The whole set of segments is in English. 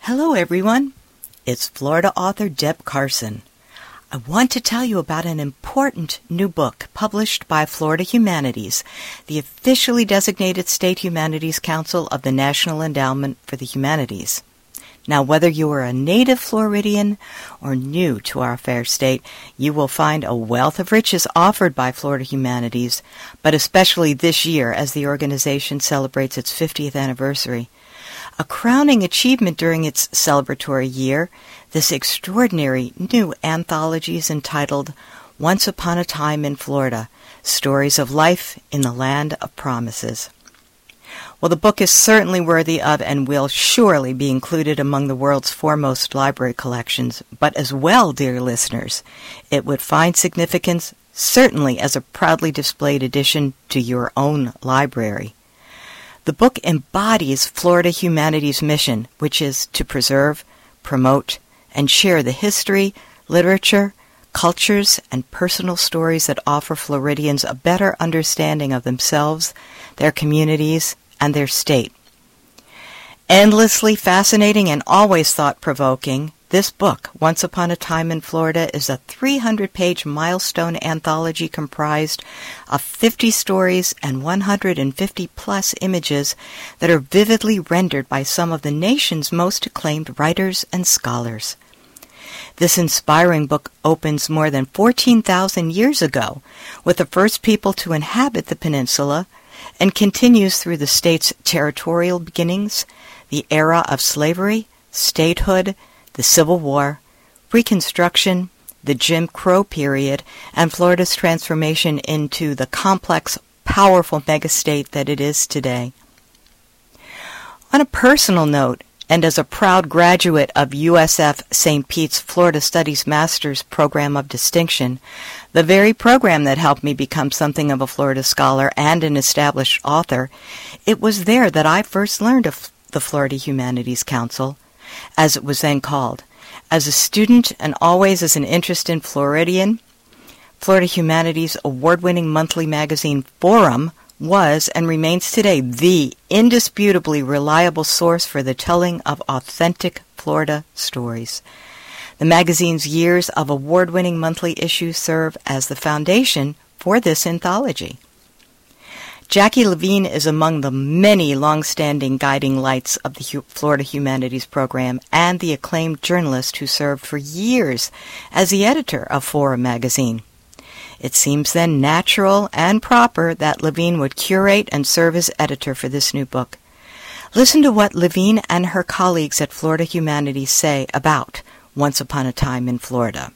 Hello, everyone. It's Florida author Deb Carson. I want to tell you about an important new book published by Florida Humanities, the officially designated State Humanities Council of the National Endowment for the Humanities. Now, whether you are a native Floridian or new to our fair state, you will find a wealth of riches offered by Florida Humanities, but especially this year as the organization celebrates its 50th anniversary. A crowning achievement during its celebratory year, this extraordinary new anthology is entitled Once Upon a Time in Florida, Stories of Life in the Land of Promises. Well, the book is certainly worthy of and will surely be included among the world's foremost library collections, but as well, dear listeners, it would find significance certainly as a proudly displayed addition to your own library. The book embodies Florida Humanities' mission, which is to preserve, promote, and share the history, literature, cultures, and personal stories that offer Floridians a better understanding of themselves, their communities, and their state. Endlessly fascinating and always thought-provoking, this book, Once Upon a Time in Florida, is a 300-page milestone anthology comprised of 50 stories and 150-plus images that are vividly rendered by some of the nation's most acclaimed writers and scholars. This inspiring book opens more than 14,000 years ago with the first people to inhabit the peninsula and continues through the state's territorial beginnings, the era of slavery, statehood, the Civil War, Reconstruction, the Jim Crow period, and Florida's transformation into the complex, powerful megastate that it is today. On a personal note, and as a proud graduate of USF St. Pete's Florida Studies Master's Program of Distinction, the very program that helped me become something of a Florida scholar and an established author, it was there that I first learned of the Florida Humanities Council, as it was then called. As a student and always as an interested Floridian, Florida Humanities' award-winning monthly magazine Forum was and remains today the indisputably reliable source for the telling of authentic Florida stories. The magazine's years of award-winning monthly issues serve as the foundation for this anthology. Jackie Levine is among the many long-standing guiding lights of the Florida Humanities Program and the acclaimed journalist who served for years as the editor of Forum magazine. It seems then natural and proper that Levine would curate and serve as editor for this new book. Listen to what Levine and her colleagues at Florida Humanities say about Once Upon a Time in Florida.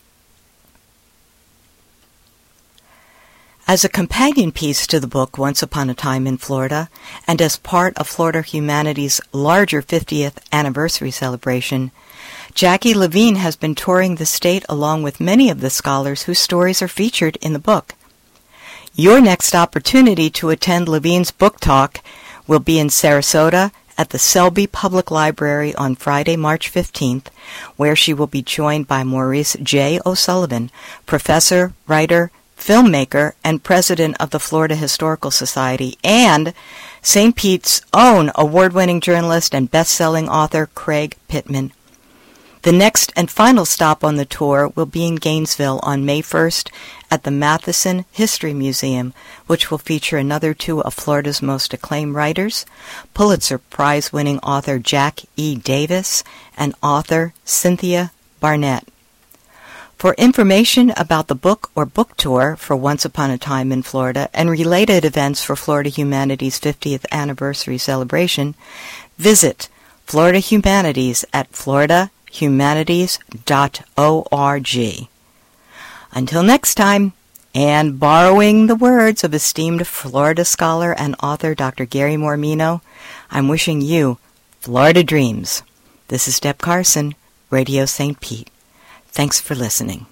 As a companion piece to the book Once Upon a Time in Florida, and as part of Florida Humanities' larger 50th anniversary celebration, Jackie Levine has been touring the state along with many of the scholars whose stories are featured in the book. Your next opportunity to attend Levine's book talk will be in Sarasota at the Selby Public Library on Friday, March 15th, where she will be joined by Maurice J. O'Sullivan, professor, writer, filmmaker, and president of the Florida Historical Society, and St. Pete's own award-winning journalist and best-selling author Craig Pittman. The next and final stop on the tour will be in Gainesville on May 1st at the Matheson History Museum, which will feature another two of Florida's most acclaimed writers, Pulitzer Prize-winning author Jack E. Davis and author Cynthia Barnett. For information about the book or book tour for Once Upon a Time in Florida and related events for Florida Humanities' 50th anniversary celebration, visit Florida Humanities at floridahumanities.org. Until next time, and borrowing the words of esteemed Florida scholar and author Dr. Gary Mormino, I'm wishing you Florida dreams. This is Deb Carson, Radio St. Pete. Thanks for listening.